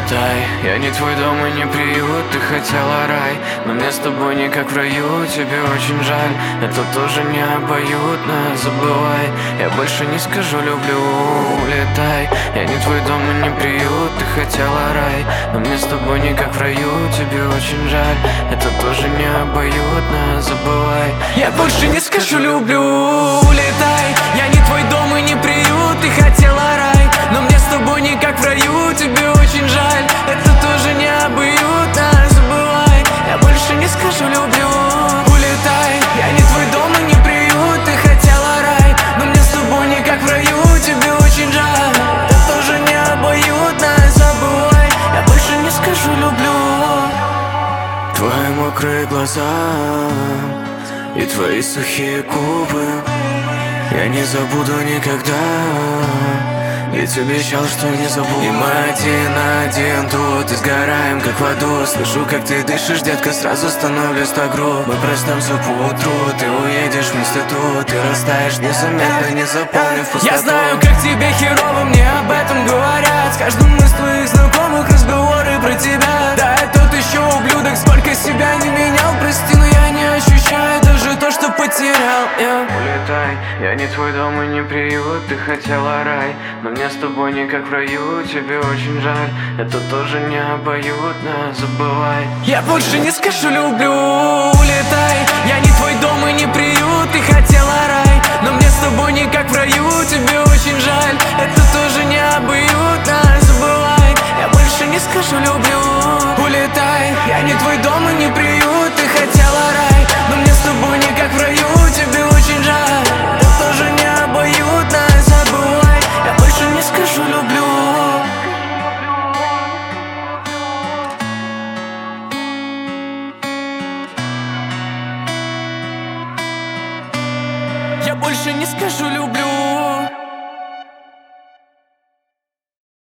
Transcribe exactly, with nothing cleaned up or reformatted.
улетай. Я не твой дом и не приют, ты хотела рай, но мне с тобой не как в раю, тебе очень жаль. Это тоже не обоюдно, забывай. Я больше не скажу люблю, улетай. Я не твой дом и не приют, ты хотела рай, но мне с тобой не как в раю, тебе очень жаль. Это тоже не обоюдно, забывай. Я больше не скажу люблю, улетай. Я не твой дом и не приют, ты хотела рай, но мне с тобой не как в раю, тебе очень жаль. Это тоже не обоюдно, забывай. Я больше не скажу люблю, улетай. Я не твой дом и не приют, ты хотела рай, но мне с тобой не как в раю, тебе очень жаль. Это тоже не обоюдно, забывай. Я больше не скажу люблю. Твои мокрые глаза и твои сухие губы я не забуду никогда, ведь обещал, что не забуду. И мы один на один тут и сгораем как в аду. Слышу, как ты дышишь, детка, сразу становлюсь так груб. Мы проснемся поутру, ты уедешь в институт, ты растаешь незаметно, не заполнив пустоту. Я знаю, как тебе херово, мне об этом говорят. С каждым из твоих знакомых разговоры про тебя. Да, я тот еще ублюдок, сколько себя не менял, прости, но я не ощущаю даже то, что потерял, yeah. Улетай, я не твой дом и не приют, ты хотела рай, но мне с тобой не как в раю, тебе очень жаль. Это тоже не обоюдно, забывай. Я больше не скажу люблю, улетай. Я не твой дом и не приют, ты хотела рай, но мне с тобой не как в раю, тебе очень жаль. Это тоже не обоюдно, забывай. Я больше не скажу люблю, улетай. Я не твой дом и не приют, ты хотела рай, но мне с тобой не как в раю, тебе очень жаль. Это тоже не обоюдно, забывай. Я больше не скажу люблю. Я больше не скажу люблю.